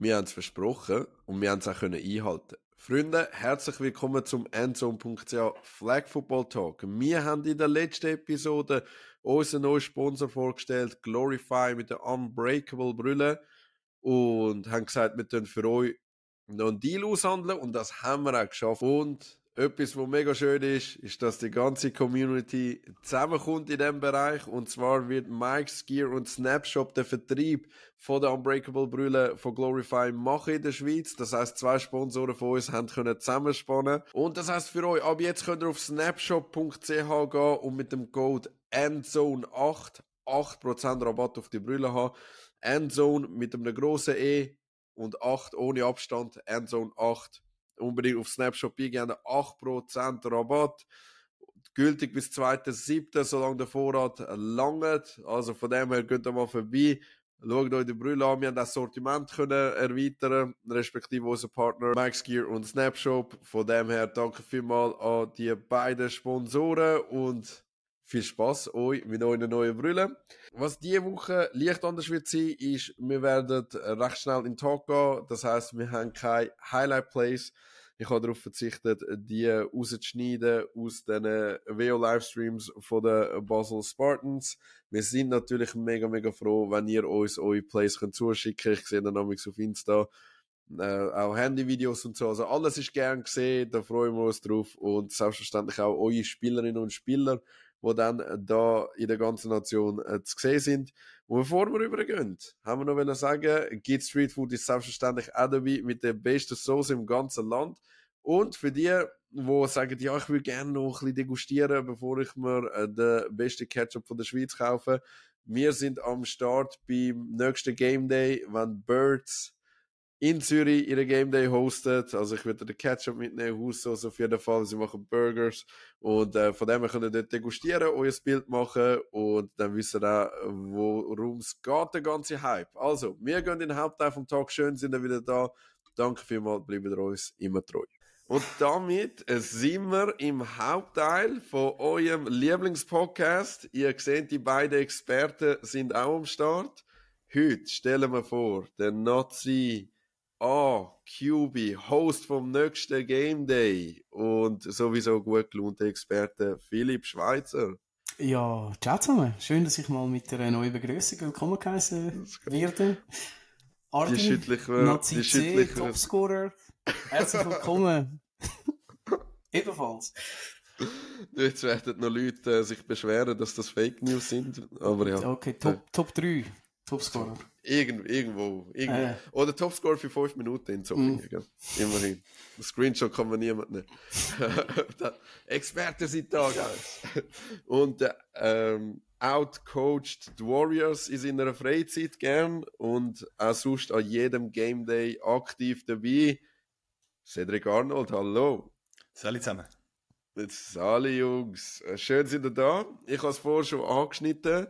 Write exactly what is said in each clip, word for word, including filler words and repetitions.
Wir haben es versprochen und wir haben es auch können einhalten. Freunde, herzlich willkommen zum endzone punkt c h Flag Football Talk. Wir haben in der letzten Episode unseren neuen Sponsor vorgestellt, Glorify mit der Unbreakable Brille, und haben gesagt, wir tun für euch noch einen Deal aushandeln, und das haben wir auch geschafft. Und etwas, was mega schön ist, ist, dass die ganze Community zusammenkommt in diesem Bereich. Und zwar wird Mike's Gear und Snapshop den Vertrieb von der Unbreakable Brille von Glorify machen in der Schweiz. Das heisst, zwei Sponsoren von uns haben können zusammenspannen. Und das heisst für euch, ab jetzt könnt ihr auf snapshop punkt c h gehen und mit dem Code endzone acht acht Prozent Rabatt auf die Brille haben. Endzone mit einem grossen E und acht ohne Abstand. Endzone acht. Unbedingt auf Snapshop eingehen, acht Prozent Rabatt. Gültig bis zweiten siebten, solange der Vorrat langt. Also von dem her könnt ihr mal vorbei. Schaut euch die Brille an. Wir haben das Sortiment können erweitern, respektive unser Partner Mike's Gear und Snapshop. Von dem her danke vielmals an die beiden Sponsoren und viel Spaß euch mit euren neuen Brille. Was diese Woche leicht anders wird sein, ist, wir werden recht schnell in den Tag gehen. Das heisst, wir haben keine Highlight-Plays. Ich habe darauf verzichtet, die rauszuschneiden aus den V O-Livestreams von den Basel Spartans. Wir sind natürlich mega, mega froh, wenn ihr uns eure Plays könnt zuschicken könnt. Ich sehe dann nämlich auf Insta äh, auch Handyvideos und so. Also alles ist gern gesehen, da freuen wir uns drauf. Und selbstverständlich auch eure Spielerinnen und Spieler, die dann da in der ganzen Nation äh, zu sehen sind. Und bevor wir übergehen, haben wir noch sagen, Git Street Food ist selbstverständlich auch dabei mit der besten Sauce im ganzen Land. Und für die, die sagen, ja, ich will gerne noch ein bisschen degustieren, bevor ich mir äh, den besten Ketchup von der Schweiz kaufe, wir sind am Start beim nächsten Game Day, wenn Birds in Zürich ihre Game Day hostet. Also ich werde den Ketchup mitnehmen, Haussauce auf jeden Fall. Sie machen Burgers und äh, von dem her könnt ihr dort degustieren, euer Bild machen und dann wissen ihr auch, worum es geht, der ganze Hype. Also, wir gehen in den Hauptteil vom Tag. Schön sind wir wieder da. Danke vielmals, bleibt uns immer treu. Und damit sind wir im Hauptteil von eurem Lieblingspodcast. Ihr seht, die beiden Experten sind auch am Start. Heute stellen wir vor, der Nazi A, Q B, Host vom nächsten Game Day und sowieso gut gelaunte Experte Philipp Schweizer. Ja, ciao zusammen. Schön, dass ich mal mit einer neuen Begrüßung willkommen geheißen werde. Ardi, die schüttliche, Nazi die C, schüttliche. Topscorer. Herzlich willkommen. Ebenfalls. Jetzt werden noch Leute äh, sich beschweren, dass das Fake News sind, aber ja. Okay, Top, äh. Top drei. Topscorer. Irgend, irgendwo. irgendwo. Äh. Oder Topscorer für fünf Minuten in Zofingen. Mm. Gell? Immerhin. Ein Screenshot kann man niemand nehmen. Experten sind da, guys. Und äh, ähm, outcoached die Warriors in seiner Freizeit gern und auch sonst an jedem Game Day aktiv dabei. Cedric Arnold, hallo. Salut zusammen. Jetzt alle Jungs. Schön sind ihr da. Ich habe es vorher schon angeschnitten.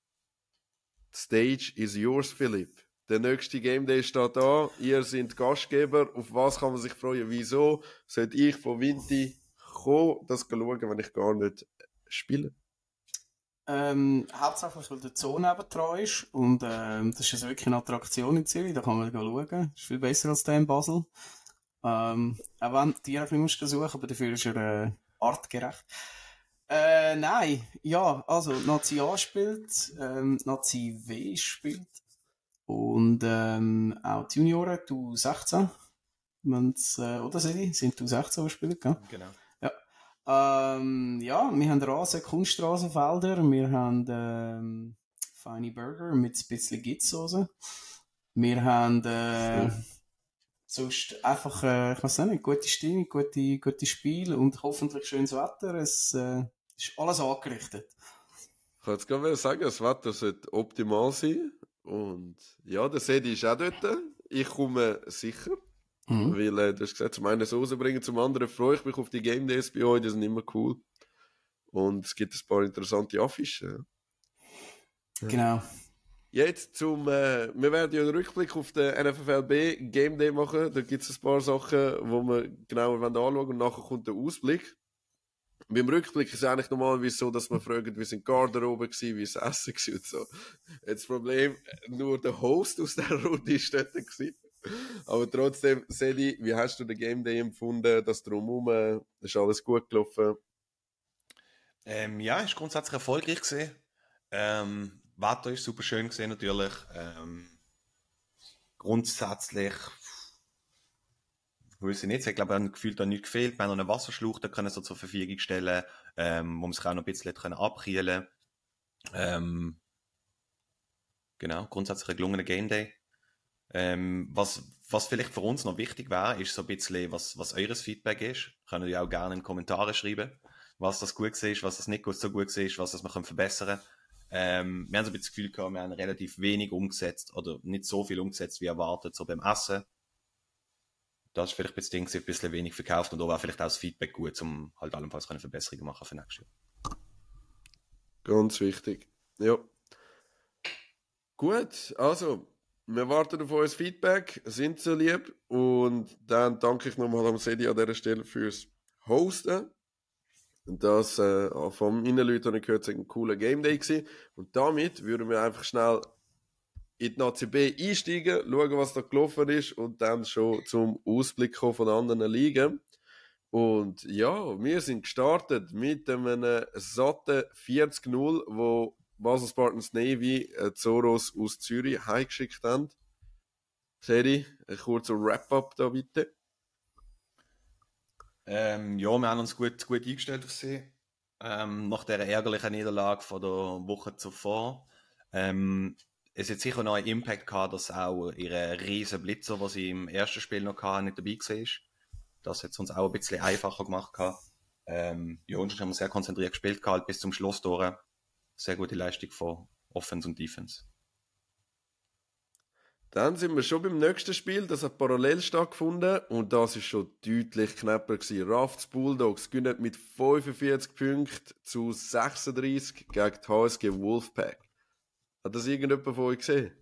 The stage is yours, Philipp. Der nächste Game Day steht da. Ihr seid Gastgeber. Auf was kann man sich freuen? Wieso sollte ich von Vinti kommen, das schauen, wenn ich gar nicht spiele? Ähm, hauptsächlich, weil der Zoo nebendran ist. Und ähm, das ist also wirklich eine Attraktion in Zürich. Da kann man schauen. Das ist viel besser als der in Basel. Ähm, auch wenn du die auch nicht suchen musst, aber dafür ist er äh, artgerecht. Äh, nein, ja, also Nazi A spielt, ähm, Nazi W spielt und ähm, auch die Junioren, die U sechzehn, wenn's, äh, oder sie sind die U sechzehn, die spielen, gell? Genau. Ja, ähm, ja, wir haben Rasen, Kunststraßenfelder, wir haben ähm, feine Burger mit ein bisschen Gitzsoße, wir haben äh, mhm. sonst einfach, äh, ich weiß nicht, gute Stimmung, gute, gute Spiele und hoffentlich schönes Wetter. Es äh, ist alles angerichtet. Ich kann jetzt gerade sagen, das Wetter sollte optimal sein. Und ja, der Sedi ist auch dort. Ich komme sicher. Mhm. Weil äh, du hast gesagt, zum einen so rausbringen, zum anderen freue ich mich auf die Game Days bei euch, die sind immer cool. Und es gibt ein paar interessante Affischen. Genau. Jetzt zum, äh, wir werden ja einen Rückblick auf den N F L B Game Day machen. Da gibt es ein paar Sachen, die wir genauer anschauen wollen und nachher kommt der Ausblick. Beim Rückblick ist es eigentlich normalerweise so, dass man fragt, wie sind die Garderobe gewesen, wie es Essen gewesen und so. Jetzt das Problem, nur der Host aus dieser Runde ist dort gewesen. Aber trotzdem, Sedi, wie hast du den Game Day empfunden? Das Drumherum, ist alles gut gelaufen? Ähm, ja, ist grundsätzlich erfolgreich gewesen. Ähm, Wetter ist super schön gewesen, natürlich. Ähm, grundsätzlich, ich weiß nicht, ich glaube, ein Gefühl da nicht gefehlt. Wir haben noch einen Wasserschlauch, da können so zur Verfügung stellen, ähm, wo man sich auch noch ein bisschen können abkühlen. Ähm, genau, grundsätzlich ein gelungener Game Day. Ähm, was, was vielleicht für uns noch wichtig wäre, ist so ein bisschen, was, was eures Feedback ist. Könnt ihr auch gerne in die Kommentare schreiben, was das gut ist, was das nicht gut, so gut ist, was das wir können verbessern können. Ähm, wir haben so ein bisschen das Gefühl gehabt, wir haben relativ wenig umgesetzt oder nicht so viel umgesetzt wie erwartet, so beim Essen. Das ist vielleicht ein bisschen, ein bisschen wenig verkauft und da war vielleicht auch das Feedback gut, um halt allenfalls eine Verbesserung machen für nächstes Jahr. Ganz wichtig. Ja. Gut, also, wir warten auf euer Feedback, sind so lieb und dann danke ich nochmal am Sedi an dieser Stelle fürs Hosten. Das äh, von meinen Leuten habe ich gehört, es war ein cooler Game Day gewesen. Und damit würden wir einfach schnell in die A C B einsteigen, schauen, was da gelaufen ist und dann schon zum Ausblick kommen von anderen Ligen. Und ja, wir sind gestartet mit einem satten vierzig null, wo Basel Spartans Navy äh, Zoros aus Zürich heimgeschickt haben. Sedi, ein kurzer Wrap-up da bitte. Ähm, ja, wir haben uns gut, gut eingestellt auf sie. Ähm, nach der ärgerlichen Niederlage von der Woche zuvor. Ähm, es hat sicher noch einen Impact gehabt, dass auch ihre riesen Blitzer, die sie im ersten Spiel noch hatten, nicht dabei war. Das hat es uns auch ein bisschen einfacher gemacht gehabt. Ähm, ja, und haben wir sehr konzentriert gespielt gehabt, bis zum Schluss durch. Sehr gute Leistung von Offense und Defense. Dann sind wir schon beim nächsten Spiel, das hat parallel stattgefunden und das ist schon deutlich knapper gewesen. Rafts Bulldogs gewinnen mit fünfundvierzig Punkten zu sechsunddreißig gegen die H S G Wolfpack. Hat das irgendjemand von euch gesehen?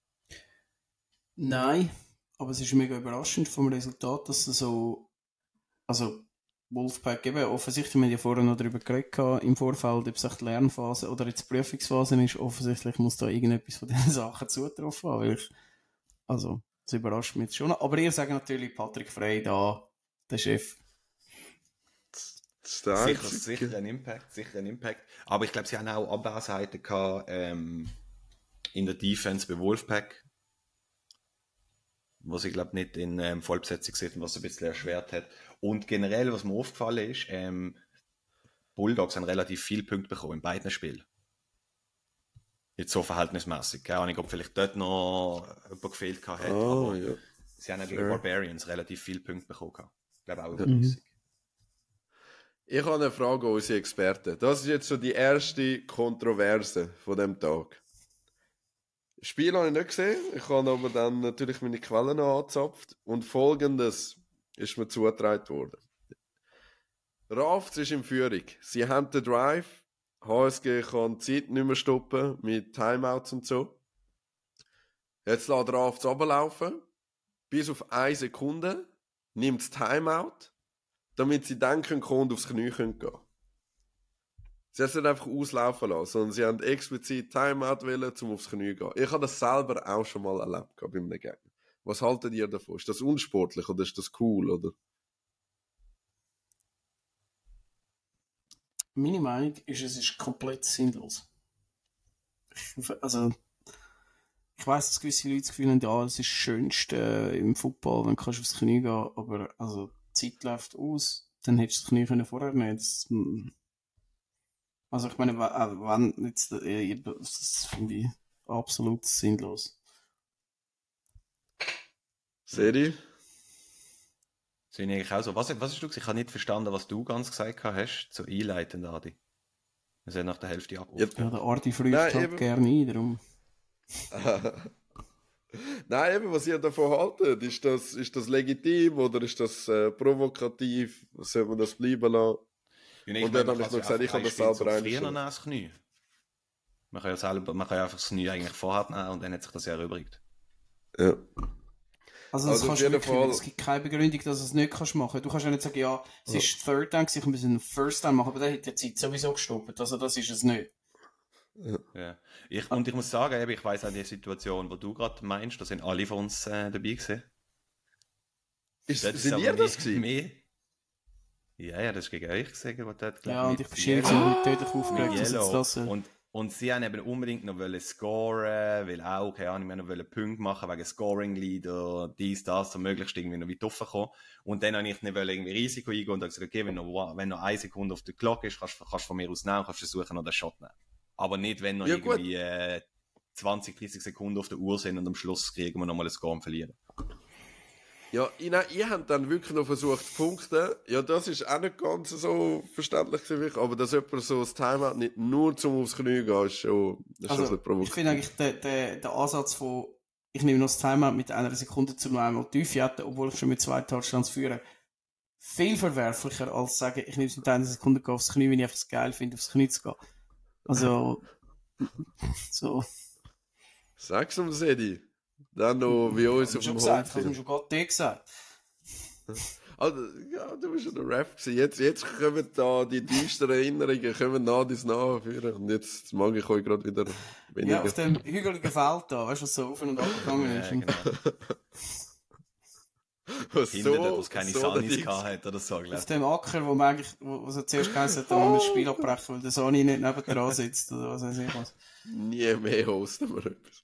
Nein, aber es ist mega überraschend vom Resultat, dass es so, also Wolfpack eben, offensichtlich, wir haben ja vorher noch darüber geredet, im Vorfeld, ob es echt die Lernphase oder jetzt die Prüfungsphase ist, offensichtlich muss da irgendetwas von diesen Sachen zutroffen haben, weil ich, also, das überrascht mich jetzt schon. Aber ihr sagt natürlich Patrick Frey da, der Chef. Sicher, sicher ein Impact, sicher ein Impact. Aber ich glaube, sie haben auch Abwesenheiten gehabt, ähm, in der Defense bei Wolfpack, was ich glaube nicht in ähm, Vollbesetzung sieht, was ein bisschen erschwert hat. Und generell, was mir aufgefallen ist, ähm, Bulldogs haben relativ viele Punkte bekommen in beiden Spielen. Jetzt so verhältnismäßig. Keine Ahnung, ob vielleicht dort noch jemand gefehlt hat, oh, aber ja. sie haben ja gegen Barbarians relativ viele Punkte bekommen. Ich glaube auch ja. übermäßig. Ich habe eine Frage an unsere Experten. Das ist jetzt so die erste Kontroverse von dem Tag. Das Spiel habe ich nicht gesehen, ich habe aber dann natürlich meine Quellen angezapft und Folgendes ist mir zugetragen worden. Rafts ist in Führung. Sie haben den Drive. H S G kann die Zeit nicht mehr stoppen mit Timeouts und so. Jetzt lässt Rafts runterlaufen. Bis auf eine Sekunde. Nimmt das Timeout, damit sie dann können und aufs Knie gehen können. Sie haben es nicht einfach auslaufen lassen, sondern sie haben explizit Timeout wollen, um aufs Knie zu gehen. Ich habe das selber auch schon mal erlebt bei einem Gegner. Was haltet ihr davon? Ist das unsportlich oder ist das cool? Oder? Meine Meinung ist, es ist komplett sinnlos. Also, ich weiss, dass gewisse Leute das Gefühl haben, ja, das ist das Schönste im Football, wenn du aufs Knie gehen kannst, aber also, die Zeit läuft aus, dann hättest du das Knie können vorher nicht. Das, also ich meine, wenn jetzt, das finde ich absolut sinnlos. Serie? Sehe ich eigentlich auch so. Was, was hast du gesagt? Ich habe nicht verstanden, was du ganz gesagt hast, so einleitend, Adi. Wir sind nach der Hälfte ab. Ja, der Adi früht halt gerne ein, darum. Nein, eben, was ihr davon haltet, ist das, ist das legitim oder ist das äh, provokativ? Soll man das bleiben lassen? Ja, nee, und dann habe ich noch gesagt, ich habe das selber einstellen. Man kann ja selber, man kann ja einfach das Knie eigentlich vorher nehmen und dann hat sich das ja erübrigt. Ja. Also, das also kannst du wirklich, Fall... es gibt keine Begründung, dass du es nicht kannst machen. Du kannst ja nicht sagen, ja, es ja. ist Third Down, ich muss einen First Down machen, aber der hat die Zeit sowieso gestoppt. Also das ist es nicht. Ja. Ja. Ich, und ich muss sagen, ich weiss auch die Situation, wo du gerade meinst, da sind alle von uns äh, dabei gewesen. Ist, Das sind aber ihr das mehr- gewesen? mehr- Ja, ja, das ist gegen euch gesagt, was dort Ja, und mit ich bin schier Yellow- so tödlich aufgeregt, mit dass jetzt Yellow. das... äh, Und, und sie haben eben unbedingt noch wollen scoren, weil auch, keine Ahnung, wir noch wollen Punkte machen wegen Scoring Leader, dies, das, um möglichst irgendwie noch weit offen kommen. Und dann habe ich nicht wollen irgendwie Risiko eingehen und habe gesagt, okay, wenn noch, wenn noch eine Sekunde auf der Glocke ist, kannst du kannst von mir aus nehmen, kannst versuchen, noch den Shot zu nehmen. Aber nicht, wenn noch Ja, gut. irgendwie äh, zwanzig, dreißig Sekunden auf der Uhr sind und am Schluss kriegen wir nochmal ein Score und verlieren. Ja, ich, nein, ihr habt dann wirklich noch versucht zu punkten. Ja, das ist auch nicht ganz so verständlich für mich, aber dass jemand so das Timeout nicht nur zum aufs Knie geht, ist schon, das ist schon ein Also, bisschen ich provokativ. finde eigentlich der, der, der Ansatz von, ich nehme noch das Timeout mit einer Sekunde zu noch einmal tief hätte, obwohl ich schon mit zwei Touchdowns führe, viel verwerflicher als sagen, ich nehme es mit einer Sekunde aufs Knie, wenn ich einfach es geil finde, aufs Knie zu gehen. Also, so. Sag's um Sedi. Dann noch wie uns auf schon dem gesagt, ich habe Homefilm. schon gerade dir gesagt. Also, ja, du bist schon der Rap gewesen. Jetzt, jetzt kommen da die düsteren Erinnerungen, kommen nah dies nachführen. Und jetzt mag ich euch gerade wieder weniger. Ja, auf dem hügeligen Feld da, weißt du, was so auf und ab gegangen Ja, ist. genau. Was Hinter dort, wo so, es keine so Sanis der Dings. gehabt hat oder so, Auf glaube dem Acker, wo man eigentlich, wo, wo es zuerst geheißen hat, da muss man das Spiel abbrechen, weil der Sony nicht neben dran sitzt, oder was weiß ich was. Nie mehr hosten wir etwas.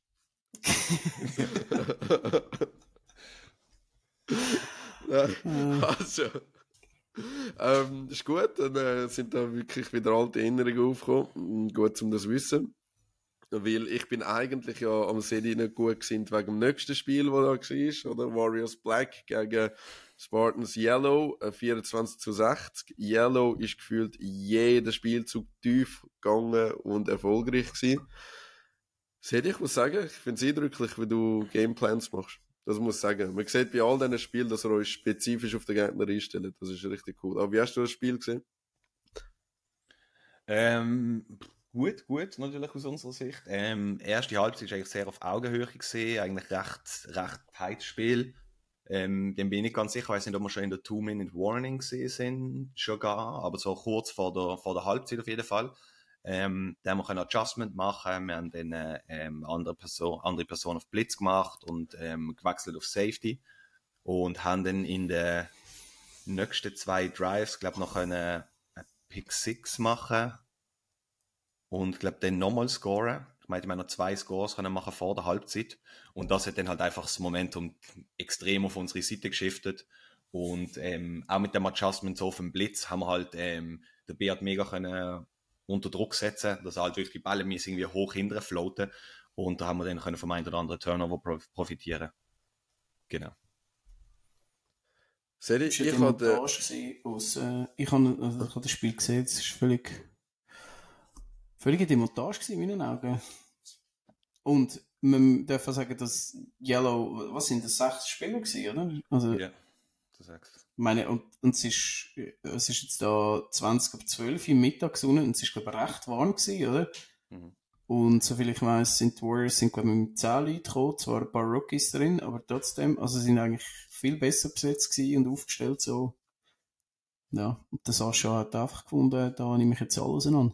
Nein, also, ähm, ist gut, dann äh, sind da wirklich wieder alte Erinnerungen aufgekommen. Gut, um das zu wissen. Weil ich bin eigentlich ja am Sedi nicht gut gesinnt wegen dem nächsten Spiel, das da war, oder? Warriors Black gegen Spartans Yellow, äh, vierundzwanzig zu sechzig. Yellow ist gefühlt jeder Spielzug tief gegangen und erfolgreich gewesen. Sedi, ich muss sagen, ich finde es eindrücklich, wie du Gameplans machst. Das muss ich sagen. Man sieht bei all diesen Spielen, dass ihr euch spezifisch auf den Gegner einstellt. Das ist richtig cool. Aber wie hast du das Spiel gesehen? Ähm, gut, gut, natürlich aus unserer Sicht. Ähm, erste Halbzeit war eigentlich sehr auf Augenhöhe gesehen, eigentlich recht, recht tight Spiel. Ähm, dann bin ich nicht ganz sicher, ich weiß nicht, ob wir schon in der Two-Minute-Warning gesehen sind, schon gar, aber so kurz vor der, vor der Halbzeit auf jeden Fall. Ähm, da haben wir ein Adjustment machen, wir haben dann äh, ähm, andere Person, andere Person auf Blitz gemacht und ähm, gewechselt auf Safety und haben dann in den nächsten zwei Drives, glaube noch eine, eine Pick Six machen und glaube dann nochmal scoren. Ich meine, wir haben noch zwei Scores können machen vor der Halbzeit und das hat dann halt einfach das Momentum extrem auf unsere Seite geschiftet und ähm, auch mit dem Adjustment so auf dem Blitz haben wir halt ähm, der Beat mega können unter Druck setzen, dass er halt wirklich die Bälle irgendwie hoch hinterher floaten und da haben wir dann können vom einen oder anderen Turnover profitieren. Genau. Sedi, Das ich war hatte... aus, äh, ich habe also ich hab das Spiel gesehen, es war völlig, völlige Demontage gewesen in meinen Augen. Und man darf auch sagen, dass Yellow, was sind das, sechs Spieler gewesen, oder? Also, Ja, du sagst. Ich meine, und, und es ist, es ist jetzt da zwanzig ab zwölf im Mittagsonne und es ist, glaube ich, recht warm gewesen, oder? Mhm. Und soviel ich weiss, sind die Warriors, sind, glaube ich, mit zehn Leuten gekommen, zwar ein paar Rookies drin, aber trotzdem, also sind eigentlich viel besser besetzt gewesen und aufgestellt, so. Ja, und der Sascha hat einfach gefunden, da nehme ich jetzt alles an.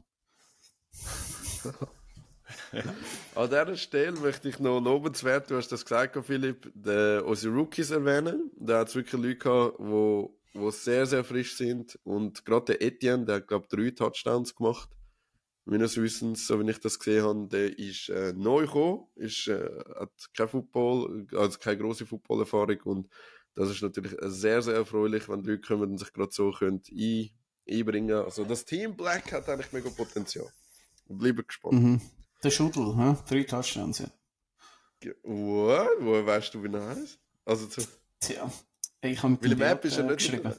An dieser Stelle möchte ich noch lobenswert, du hast das gesagt, Philipp, die, unsere Rookies erwähnen. Da hat es wirklich Leute gehabt, die, die sehr, sehr frisch sind. Und gerade der Etienne, der hat, glaube ich, drei Touchdowns gemacht. Meines Wissens, so wie ich das gesehen habe, der ist äh, neu gekommen, ist, äh, hat kein Football, also keine grosse Footballerfahrung. Und das ist natürlich sehr, sehr erfreulich, wenn die Leute kommen und sich gerade so können ein, einbringen. Also das Team Black hat eigentlich mega Potenzial. Und bleibe gespannt. Mhm. Der Schudel, hä? Drei Touchdowns, ja. What? Woher weißt du, wie er heißt? Also zu... Tja, ich habe mit Weil dem im App Beat, ist er äh, nicht geschrieben.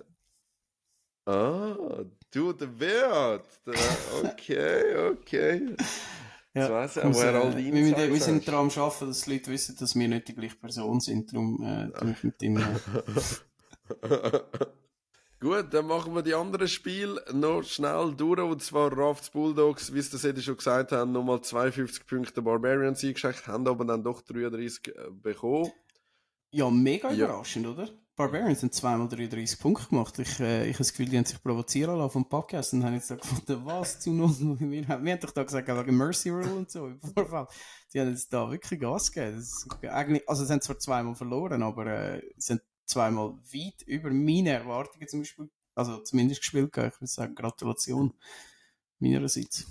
Ah, du, der Beat. Der- Okay, okay. Ja, Jetzt weiss ich auch, muss, woher äh, all die wir, müssen- wir Insights sind hast. daran arbeiten, dass die Leute wissen, dass wir nicht die gleiche Person sind. Darum äh, tue ich mit dem... Äh, Gut, dann machen wir die anderen Spiele noch schnell durch. Und zwar Rafts Bulldogs, wie es das eben schon gesagt haben, nochmal zweiundfünfzig Punkte Barbarians eingeschickt, haben aber dann doch dreiunddreißig äh, bekommen. ja, mega Ja. überraschend, oder? Barbarians haben zweimal dreiunddreißig Punkte gemacht. Ich, äh, ich habe das Gefühl, die haben sich provozieren lassen vom Podcast und haben jetzt da gefunden, was zu null. Wir haben, wir haben doch da gesagt, wegen Mercy Rule und so im Vorfall. Die haben jetzt da wirklich Gas gegeben. Das ist eigentlich, also sie haben zwar zweimal verloren, aber äh, sie haben zweimal weit über meine Erwartungen zum Beispiel, also zumindest gespielt. Ich würde sagen, Gratulation meinerseits.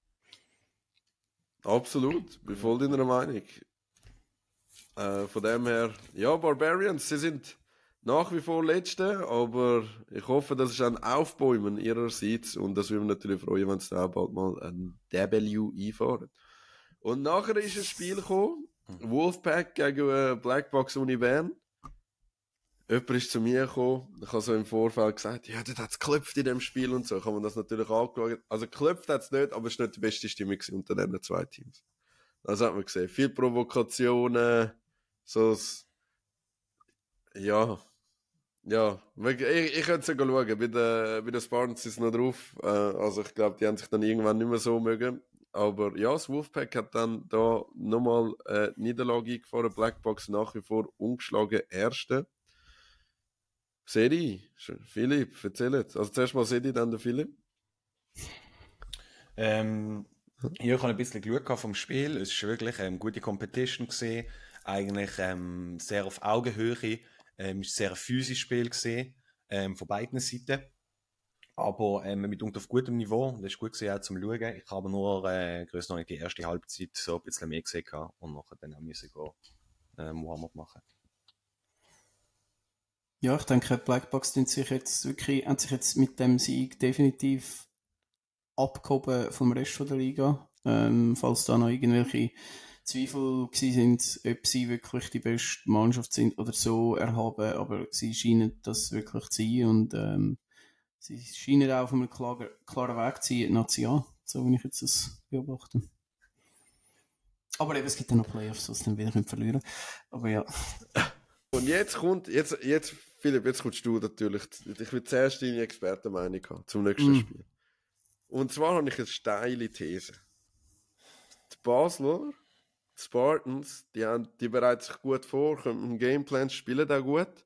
Absolut, bin voll deiner Meinung. Äh, von dem her, ja, Barbarians, sie sind nach wie vor Letzte, aber ich hoffe, das ist ein Aufbäumen ihrerseits und das würde mich natürlich freuen, wenn sie da auch bald mal ein W einfahren. Und nachher ist ein Spiel gekommen, Wolfpack gegen äh, Blackbox Uni Bern. Jemand ist zu mir gekommen, ich habe so im Vorfeld gesagt, ja, dort hat es geklopft in dem Spiel und so, ich habe mir das natürlich angeschaut. Also geklopft hat es nicht, aber es war nicht die beste Stimmung unter diesen zwei Teams. Das hat man gesehen. Viele Provokationen, so das, ja, ja, ich, ich könnte es ja schauen, bei den, bei den Spartans ist es noch drauf, äh, also ich glaube, die haben sich dann irgendwann nicht mehr so mögen. Aber ja, das Wolfpack hat dann da nochmal äh, Niederlage eingefahren, Blackbox nach wie vor ungeschlagen Erste. Sedi, Philipp, erzähl jetzt. Also zuerst mal Sedi, dann der Philipp. Ähm, ja, ich habe ein bisschen Glück vom Spiel. Es war wirklich eine ähm, gute Competition gesehen. Eigentlich ähm, sehr auf Augenhöhe. Ähm, es war sehr ein physisches Spiel gesehen, ähm, von beiden Seiten. Aber ähm, mit auf gutem Niveau. Das ist gut gesehen auch zum Schauen. Ich habe nur äh, größtenteils noch nicht die erste Halbzeit so ein bisschen mehr gesehen und nachher dann auch müssen gehen, ähm, Warm-up machen. Ja, ich denke, Blackbox sind sich jetzt wirklich, haben sich jetzt mit dem Sieg definitiv abgehoben vom Rest der Liga. Ähm, falls da noch irgendwelche Zweifel gewesen sind, ob sie wirklich die beste Mannschaft sind oder so erhaben, aber sie scheinen das wirklich zu sein und ähm, sie scheinen auch auf einem klaren, klaren Weg zu sein, Nazi, so wie ich jetzt das beobachte. Aber eben, es gibt ja noch Playoffs, was dann wieder verlieren. Aber ja. Und jetzt kommt, jetzt, jetzt, Philipp, jetzt kommst du natürlich, ich will zuerst deine Expertenmeinung haben zum nächsten mm. Spiel. Und zwar habe ich eine steile These. Die Basler, die Spartans, die, haben, die bereiten sich gut vor, können einen Gameplan, spielen auch gut.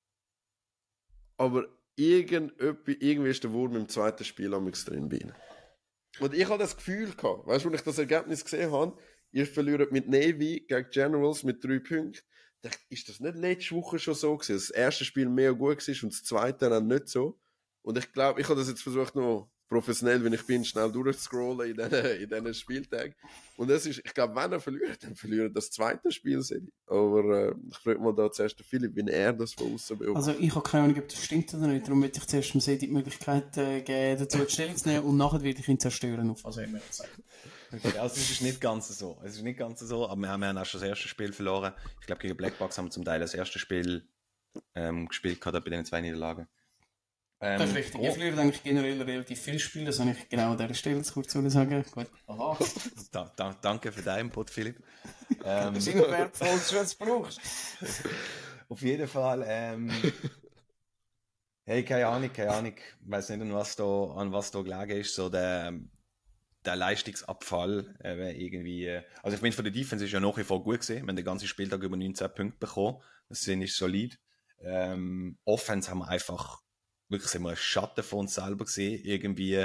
Aber irgend, irgendwie ist der Wurm im zweiten Spiel am drin bei ihnen. Und ich habe das Gefühl gehabt, weißt du, wenn ich das Ergebnis gesehen habe, ihr verliert mit Navy gegen Generals mit drei Punkten. dachte, ist das nicht letzte Woche schon so gewesen, dass das erste Spiel mehr gut war und das zweite dann nicht so? Und ich glaube, ich habe das jetzt versucht, noch professionell, wenn ich bin, schnell durchzuscrollen in diesen, in diesen Spieltagen. Und das ist, ich glaube, wenn er verliert, dann verliert das zweite Spiel. Aber äh, ich frage mal da zuerst den Philipp, wie er das von außen beobachtet. Also ich habe keine Ahnung, ob das stimmt oder nicht. Darum möchte ich zuerst dem Sedi die Möglichkeit äh, geben, dazu Stellung zu nehmen und nachher werde ich ihn zerstören, auf was er immer gesagt. Okay, also es ist nicht ganz so. Es ist nicht ganz so, aber wir haben, wir haben auch schon das erste Spiel verloren. Ich glaube, gegen Blackbox haben wir zum Teil das erste Spiel ähm, gespielt gehabt, bei den zwei Niederlagen. Ähm, das ist richtig. Oh. Ich verliere eigentlich generell relativ viel Spiele, das habe ich genau an dieser Stelle zu kurz sagen. Gut. Aha. da, da, danke für deinen Input, Philipp. ähm, das ist immer wertvoll, dass du es brauchst. Auf jeden Fall, ähm, hey, keine Ahnung, keine Ahnung. Ich weiss nicht, an was da, an was da gelegen ist, so der, der Leistungsabfall, äh, irgendwie, äh, also ich meine, von der Defense ist ja nach wie vor gut gesehen. Wir haben den ganzen Spieltag über neunzehn Punkte bekommen. Das sind ist solid. Ähm, Offense haben wir einfach, wirklich sind wir ein Schatten von uns selber gesehen, irgendwie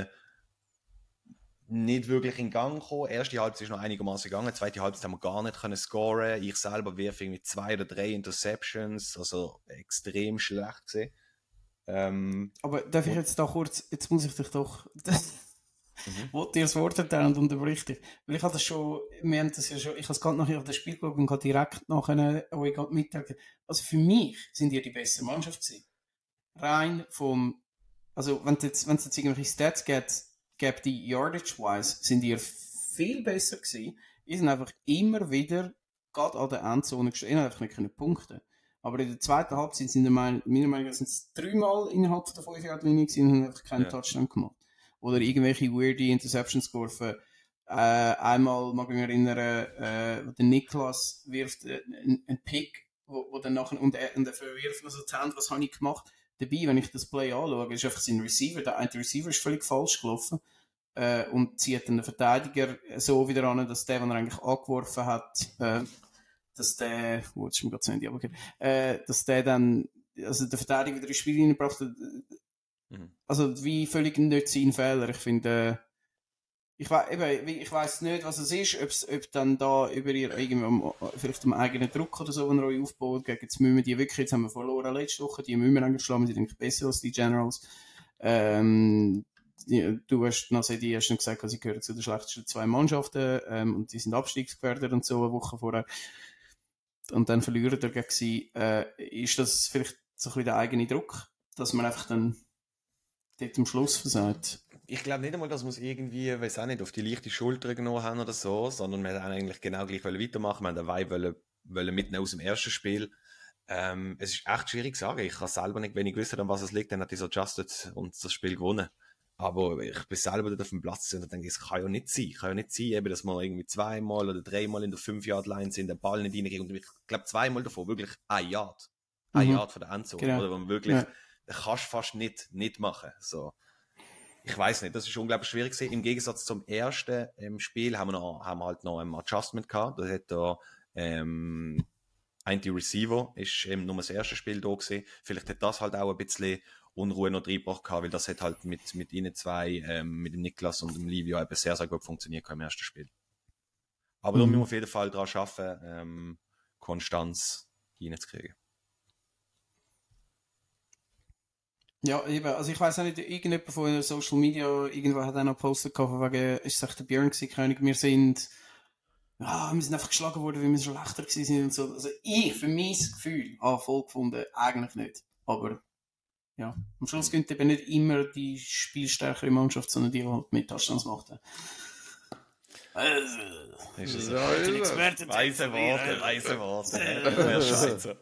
nicht wirklich in Gang gekommen. Erste Halbzeit ist noch einigermaßen gegangen, zweite Halbzeit haben wir gar nicht können scoren. Ich selber wirf irgendwie zwei oder drei Interceptions, also extrem schlecht gesehen. Ähm, Aber darf ich jetzt da kurz, jetzt muss ich dich doch, mhm. Wollt ihr das Wort erteilen und unterbricht dich? Weil ich habe das schon, wir haben das ja schon, ich habe es gerade nachher auf das Spiel geschaut und direkt nachher euch gerade mitteilen. Also für mich sind ihr die bessere Mannschaft gewesen. Rein vom, also wenn es jetzt, wenn es jetzt irgendwelche Stats gibt, gibt die Yardage-wise, sind ihr viel besser gewesen. Ihr sind einfach immer wieder gerade an der Endzone gestanden, einfach nicht können punkten. Aber in der zweiten Halbzeit sind meiner Meinung nach sind es dreimal innerhalb der fünf Yard Linie gewesen und haben einfach keinen ja. Touchdown gemacht. Oder irgendwelche weirdy Interceptions geworfen. Äh, einmal mag ich mich erinnern, äh, der Niklas wirft einen äh, Pick, wo, wo dann nachher, und er, und er verwirft noch so die Hand, was habe ich gemacht? Dabei, wenn ich das Play anschaue, ist einfach sein Receiver, der eine Receiver ist völlig falsch gelaufen, äh, und zieht dann den Verteidiger so wieder an, dass der, den er eigentlich angeworfen hat, äh, dass der, oh, jetzt ist mir gerade zu Ende, aber okay, äh, dass der dann, also der Verteidiger wieder ins Spiel reingebracht hat, mhm. Also wie völlig nicht sein Fehler. Ich finde, Ich, we eben, ich weiss nicht, was es ist, ob's, ob dann da über ihr irgendwie, vielleicht am eigenen Druck oder so, den ihr euch aufbaut, gegen jetzt müssen wir die wirklich, jetzt haben wir verloren letzte Woche, die müssen wir eigentlich schlagen, die sind eigentlich besser als die Generals. Ähm, die, du hast, also die hast noch gesagt, sie gehören zu den schlechtesten zwei Mannschaften, ähm, und die sind abstiegsgefährdet und so eine Woche vorher. Und dann verlieren wir gegen sie. Äh, ist das vielleicht so ein bisschen der eigene Druck, dass man einfach dann dort am Schluss versagt? Ich glaube nicht einmal, dass wir es irgendwie, weiß auch nicht, auf die leichte Schulter genommen haben oder so, sondern wir haben eigentlich genau gleich weitermachen. Wir haben den Vibe wollen, wollen mitnehmen aus dem ersten Spiel. Ähm, es ist echt schwierig zu sagen. Ich kann selber nicht, wenn ich gewusst an was es liegt, dann hat ich so adjusted und das Spiel gewonnen. Aber ich bin selber dort auf dem Platz und denke, es kann ja nicht sein. Kann ja nicht sein, eben, dass wir irgendwie zweimal oder dreimal in der fünf-Yard-Line sind, den Ball nicht reingehen. Und ich glaube, zweimal davon wirklich ein Yard. Ein mhm. Yard von der Endzone. Genau. Oder wo man wirklich, ja. Das kannst du fast nicht, nicht machen. So. Ich weiß nicht, das ist unglaublich schwierig gewesen. Im Gegensatz zum ersten ähm, Spiel haben wir, noch, haben wir halt noch ein Adjustment gehabt. Da hat da, ähm, ein Receiver ist eben nur das erste Spiel da gewesen. Vielleicht hat das halt auch ein bisschen Unruhe noch reingebracht gehabt, weil das hat halt mit, mit ihnen zwei, ähm, mit dem Niklas und dem Livio eben sehr, sehr gut funktioniert im ersten Spiel. Aber mhm. da müssen wir auf jeden Fall daran arbeiten, ähm, Konstanz reinzukriegen. Ja, eben, also ich weiss auch nicht, irgendjemand von Social Media irgendwo hat auch noch gepostet gehabt, wegen, ist es echt der Björn gewesen, König, wir sind, ja, wir sind einfach geschlagen worden, weil wir schlechter gewesen sind und so. Also ich, für mein Gefühl, habe voll gefunden, eigentlich nicht. Aber, ja, am Schluss gönnt eben nicht immer die spielstärkere Mannschaft, sondern die, die halt mit Touchdowns macht. Also, ist das ja, ein Experte? Weise Worte, weise Worte. Wer Schweizer.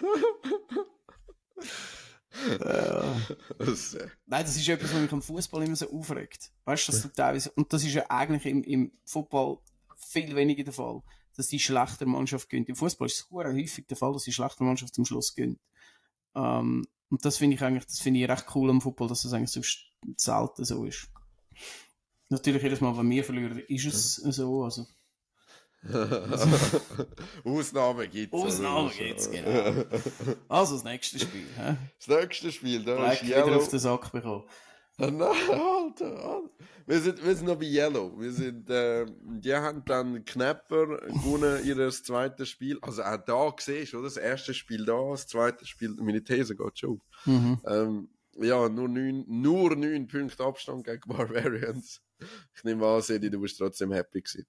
Ja. Nein, das ist etwas, was mich am Fußball immer so aufregt. Weißt du, dass du teilweise, und das ist ja eigentlich im, im Football viel weniger der Fall, dass die schlechte Mannschaft gönnt. Im Fußball ist es sehr häufig der Fall, dass die schlechte Mannschaft zum Schluss gönnt. Um, und das finde ich eigentlich, das finde ich recht cool am Football, dass das eigentlich so selten so ist. Natürlich jedes Mal, wenn wir verlieren, ist es so, also. Ausnahmen gibt's. Ausnahmen also. gibt's, genau. Also das nächste Spiel. Hä? Das nächste Spiel, da Black ist Yellow. Wieder auf den Sack bekommen. Nein, Alter, Alter. Wir sind, wir sind noch bei Yellow. Wir sind, äh, die haben dann knapper gewonnen, ihr zweites Spiel. Also auch da siehst du, oder? Das erste Spiel da, das zweite Spiel, meine These geht schon. Mhm. Ähm, ja, nur neun, nur neun Punkte Abstand gegen Barbarians. Ich nehme an, Sedi, du bist trotzdem happy gewesen.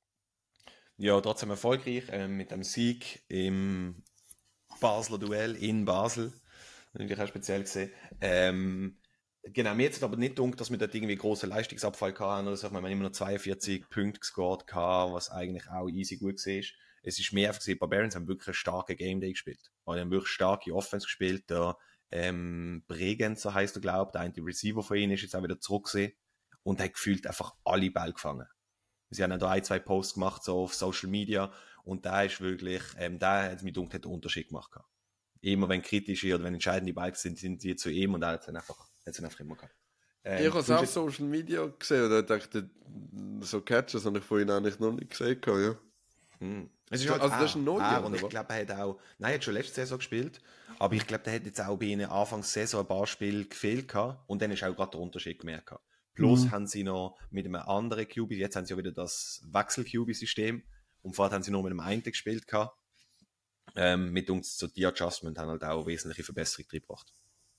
Ja, trotzdem erfolgreich äh, mit dem Sieg im Basler Duell in Basel. Natürlich auch speziell gesehen. Ähm, genau, mir jetzt aber nicht gedacht, dass wir dort irgendwie großen Leistungsabfall hatten oder so. Wir haben immer noch zweiundvierzig Punkte gescored, was eigentlich auch easy gut war. Es ist mehr einfach gesehen, die Barbarians haben wirklich einen starken Game Day gespielt. Die haben wirklich starke Offense gespielt. Der ähm, Bregenz, so heisst er, glaube ich, der eine Receiver von ihnen ist jetzt auch wieder zurück gewesen und hat gefühlt einfach alle Bälle gefangen. Sie haben da ein, zwei Posts gemacht, so auf Social Media, und da ist wirklich, ähm, da hat mir gedacht, hat einen Unterschied gemacht. Immer wenn kritische oder wenn entscheidende Bikes sind, sind die zu ihm und er hat es einfach, einfach immer gehabt. Ähm, ich habe es auf Social Media gesehen und dachte, so Catches habe ich vorhin eigentlich noch nicht gesehen. Ja. Hm. Es ist halt also auch, das ist ein Neujahr, auch, und ich glaube, er hat auch, nein, er hat schon letzte Saison gespielt, aber ich glaube, der hat jetzt auch bei ihnen Anfangs Saison ein paar Spiele gefehlt gehabt und dann ist auch gerade der Unterschied gemerkt gehabt. Plus mhm. haben sie noch mit einem anderen Q B, jetzt haben sie ja wieder das Wechsel-Q B-System und vorher haben sie noch mit einem einen gespielt gehabt. Ähm, mit uns so die Adjustment haben halt auch wesentliche Verbesserungen reingebracht.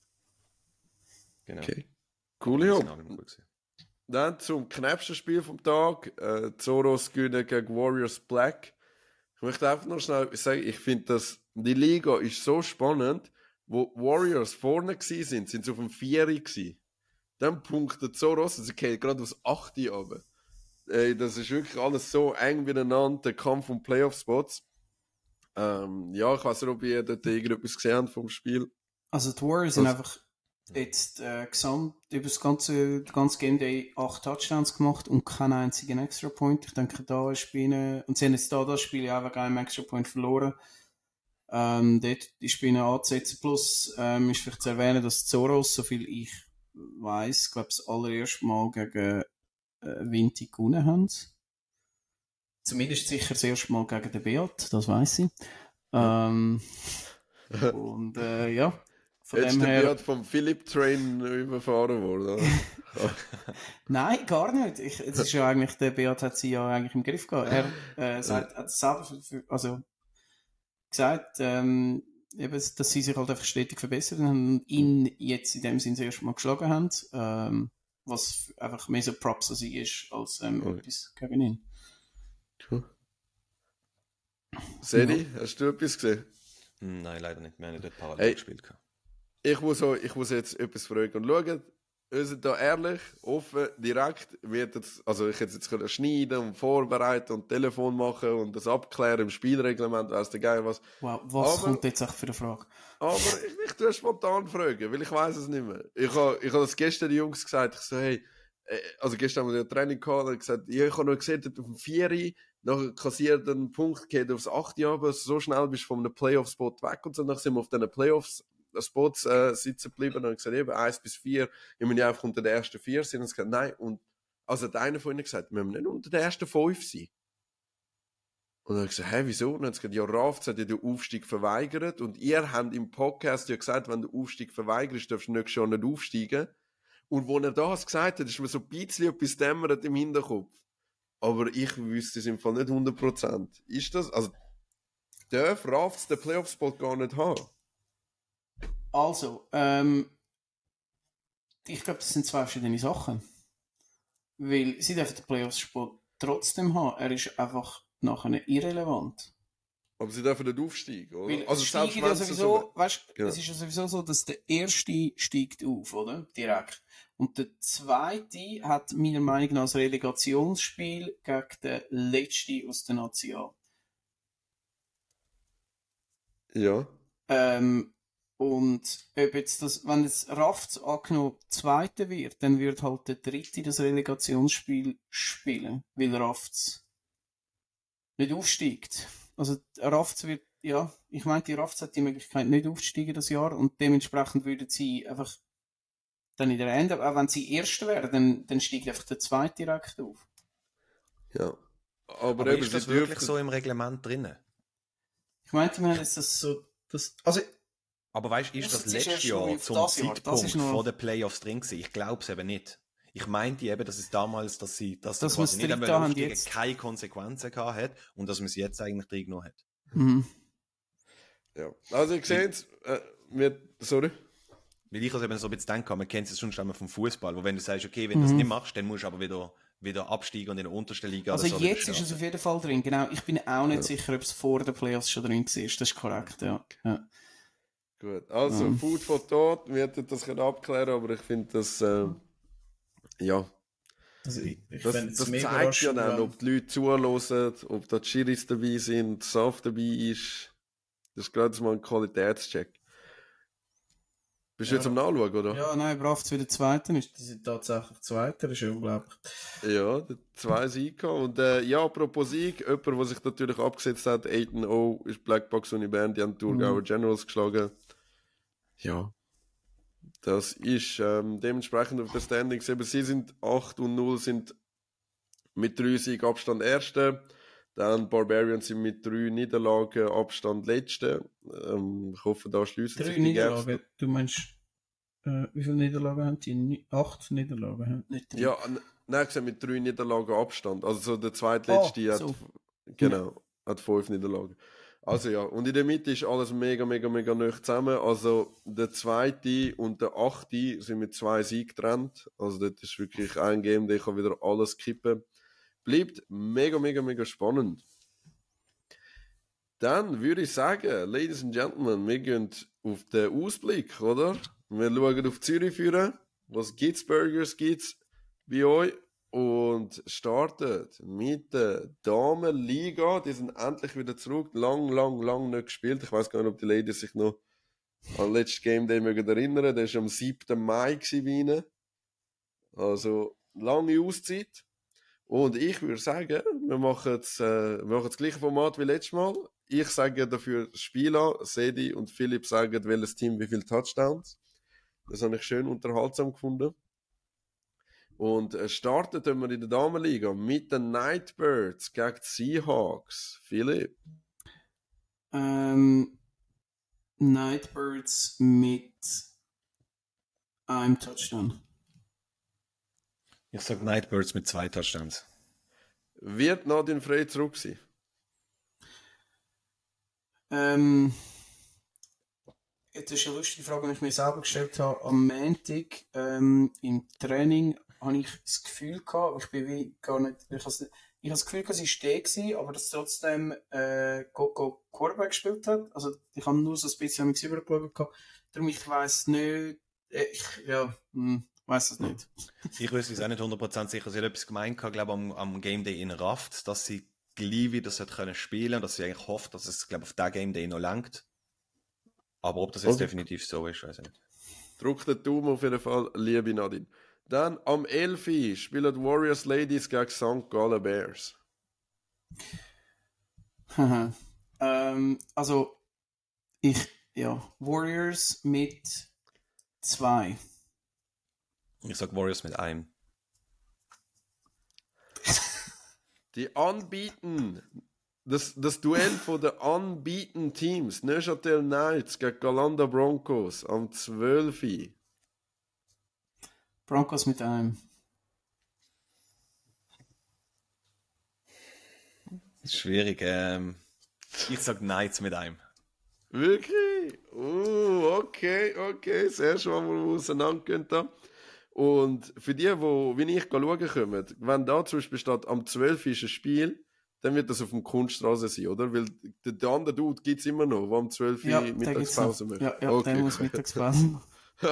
Genau. Okay. Cool, ja. Dann zum knappsten Spiel vom Tag. Äh, Zoros gewinnen gegen Warriors Black. Ich möchte einfach noch schnell sagen, ich finde, dass die Liga ist so spannend, wo Warriors vorne gewesen sind, sind sie auf dem Vieri gewesen. Dann punktet Zoros, also geht gerade aufs achte runter. Ey, das ist wirklich alles so eng miteinander, der Kampf um Playoff-Spots. Ähm, ja, ich weiß nicht, ob ihr dort irgendetwas gesehen habt vom Spiel. Also die Warriors sind einfach jetzt äh, gesamt über das ganze, das ganze Game Day acht Touchdowns gemacht und keinen einzigen Extra Point. Ich denke, da ist bei ihnen, und sie haben jetzt da das Spiel ja auch wegen einem Extra Point verloren. Ähm, dort ist bei ihnen anzusetzen. Plus ähm, ist vielleicht zu erwähnen, dass Zoros, soviel ich weiss, glaube ich, das allererste Mal gegen äh, Vinti gewonnen haben. Zumindest sicher das erste Mal gegen den Beat, das weiss ich. Ähm, und äh, ja, von Jetzt dem der her... Beat vom Philipp Train überfahren worden. Nein, gar nicht. Ich, es ist ja eigentlich, der Beat hat sie ja eigentlich im Griff gehabt. Er äh, sagt, hat selber für, für, also, gesagt, ähm, eben, dass sie sich halt einfach stetig verbessert haben und ihn jetzt in dem Sinne das erste Mal geschlagen haben, ähm, was einfach mehr so Props an sie ist, als ähm, Okay. etwas gegen ihn. Cool. Sedi, ja. Hast du etwas gesehen? Nein, leider nicht. Wir haben nicht dort parallel Hey. gespielt. Ich muss, auch, ich muss jetzt etwas fragen und schauen. Wir sind da ehrlich, offen, direkt. Wird jetzt, also ich hätte jetzt können schneiden und vorbereiten und Telefon machen und das abklären im Spielreglement, weiss der Geil was. Wow, was Aber- kommt jetzt echt für eine Frage? Aber ich mich tue spontan fragen, weil ich weiß es nicht mehr. Ich habe ich ha das gestern den Jungs gesagt, ich so, hey, äh, also gestern haben wir ja Training gehabt und gesagt, ja, ich habe noch gesehen, dort auf dem Vieri, nachher kassiert einen Punkt, geht aufs achte aber so schnell bist du von einem Playoff-Spot weg und so, dann sind wir auf diesen Playoff-Spots äh, sitzen geblieben und haben gesagt, eben, eins bis vier, ich meine einfach unter den ersten vier sind und gesagt, nein, und, also hat einer von ihnen gesagt, wir müssen nicht unter den ersten fünf sein. Und dann habe ich gesagt, hä, wieso? Und dann hat sie gesagt, ja, Rafts hat ja den Aufstieg verweigert und ihr habt im Podcast ja gesagt, wenn du den Aufstieg verweigerst, darfst du nicht schon nicht aufsteigen. Und wo er das gesagt hat, ist mir so ein bisschen etwas dämmert im Hinterkopf. Aber ich wüsste es im Fall nicht hundert Prozent. Ist das, also, darf Rafts den Playoff-Spot gar nicht haben? Also, ähm, ich glaube, das sind zwei verschiedene Sachen. Weil sie dürfen den Playoffs-Spot trotzdem haben. Er ist einfach nachher irrelevant. Aber sie dürfen nicht aufsteigen, oder? Weil Also es selbst steigt ja wenn sie sowieso, so... weißt, Genau. es ist ja sowieso so, dass der erste steigt auf, oder? Direkt. Und der zweite hat meiner Meinung nach das Relegationsspiel gegen den letzten aus der Nation. Ja. Ähm, und ob jetzt das, wenn jetzt Rafts angenommen Zweiter wird, dann wird halt der Dritte das Relegationsspiel spielen, weil Rafts nicht aufsteigt. Also Rafts wird, ja, ich meine, die Rafts hat die Möglichkeit nicht aufzusteigen das Jahr und dementsprechend würden sie einfach dann in der Ende, auch wenn sie Erster wären, dann, dann steigt einfach der Zweite direkt auf. Ja. Aber, Aber eben, ist das sie wirklich dürfen... so im Reglement drinnen? Ich meinte, wir haben jetzt das so, das, also, Aber weißt du, ist Das das ist letztes erst noch Jahr auf zum das Jahr. Das Zeitpunkt ist noch- vor den Playoffs drin gewesen? Ich glaube es eben nicht. Ich meinte eben, dass es damals, dass sie, dass sie Dass quasi wir nicht das einmal dritte haben aufsteigen, jetzt. keine Konsequenzen gehabt hat und dass man sie jetzt eigentlich drin genommen hat. mhm. Ja. Also ich sehe es, äh, wir... Sorry? Weil ich also eben so ein bisschen denke, man kennt es schon einmal vom Fußball, wo wenn du sagst, okay, wenn du das Mhm. nicht machst, dann musst du aber wieder, wieder absteigen und in der untersten Liga Also oder so jetzt wieder ist es starten. auf jeden Fall drin, genau. Ich bin auch nicht sicher, ob es vor den Playoffs schon drin war. Das ist korrekt, ja. ja. Gut, also Mhm. Food for Thought, wir hätten das können abklären, aber ich finde das, äh, ja, Also ich, ich das, fände es das mega zeigt ja überraschend, dann, wenn- ob die Leute zuhören, ob da die Schiris dabei sind, Saft dabei ist. Das ist gerade mal ein Qualitätscheck. Bist du Ja, jetzt am Nachschauen, oder? Ja, nein, Braft wieder Zweiter ist. Die sind tatsächlich Zweiter, das ist ja unglaublich. Ja, der zwei Siege gehabt. Und äh, ja, apropos Sieg, jemand, der sich natürlich abgesetzt hat, acht null, ist Blackbox Uni Bern, die haben die Thurgauer Mhm. Generals geschlagen. Ja. Das ist ähm, dementsprechend auf der Standings. Eben, sie sind acht und null, sind mit drei Siegen Abstand Erste. Dann Barbarians sind mit drei Niederlagen Abstand Letzte. Ähm, ich hoffe, da schließen Drei sich die Gaps. Niederlagen. Du meinst, äh, wie viele Niederlagen haben die? Ni- Acht Niederlagen haben nicht drei. Ja, n- nein, gesagt, mit drei Niederlagen Abstand. Also so der zweitletzte Ah, hat, so. genau, hat fünf Niederlagen. Also ja, und in der Mitte ist alles mega, mega, mega nah zusammen. Also der zweite und der achte sind mit zwei Siegen getrennt. Also das ist wirklich ein Game, der kann wieder alles kippen. Bleibt mega, mega, mega spannend. Dann würde ich sagen, Ladies and Gentlemen, wir gehen auf den Ausblick, oder? Wir schauen auf Zürich führen. Was gibt's Burgers gibt's bei euch? Und startet mit der Damenliga. Die sind endlich wieder zurück. Lang, lang, lang nicht gespielt. Ich weiß gar nicht, ob die Ladies sich noch an den letzten Game Day mögen erinnern. Der war am siebten Mai bei ihnen. Also, lange Auszeit. Und ich würde sagen, wir machen jetzt, äh, wir machen das gleiche Format wie letztes Mal. Ich sage dafür das Spiel an, Sedi und Philipp sagen, welches Team wie viele Touchdowns. Das habe ich schön unterhaltsam gefunden. Und äh, starten wir in der Damenliga mit den Nightbirds gegen die Seahawks. Philipp? Ähm, Nightbirds mit einem Touchdown. Ich sag Nightbirds mit zwei Touchdowns. Wird Nadine Frey zurück sein? Ähm, das ist eine lustige Frage, die ich mir selber gestellt habe. Am Montag ähm, im Training habe ich das Gefühl gehabt, aber ich bin wie gar nicht, ich habe, ich habe das Gefühl gehabt, sie war stehen, aber dass trotzdem äh, Coco Quarterback gespielt hat. Also ich habe nur so ein bisschen mit übergeschaut gehabt. Darum ich weiss nicht, äh, ich, ja, hm, weiss es nicht. Ich weiß es auch nicht hundert Prozent sicher. Sie hat etwas gemeint, glaube am, am Game Day in Raft, dass sie gleich wieder können spielen und dass sie eigentlich hofft, dass es, glaube auf diesen Game Day noch langt. Aber ob das jetzt Okay. definitiv so ist, weiß ich nicht. Drückt den Daumen auf jeden Fall, liebe Nadine. Dann am elf Uhr spielen die Warriors Ladies gegen Sankt Gallen Bears. ähm, also, ich, ja, Warriors mit zwei. Ich sag Warriors mit einem. Die Unbeaten, das, das Duell von den Unbeaten Teams, Neuchâtel Knights gegen Galanda Broncos am zwölf Uhr. Broncos mit einem. Schwierig. Ähm, ich sag Knights mit einem. Wirklich? Uh, okay, okay. Das erste Mal, wo wir auseinandergehen da. Und für die, wo wie ich schauen kommen, wenn da zum Beispiel steht, am zwölf Uhr ist ein Spiel, dann wird das auf dem Kunststraße sein, oder? Weil der, der andere Dude gibt es immer noch, der am zwölf Uhr Ja, Mittagspause macht. Ja, ja okay. der muss Mittagspause machen.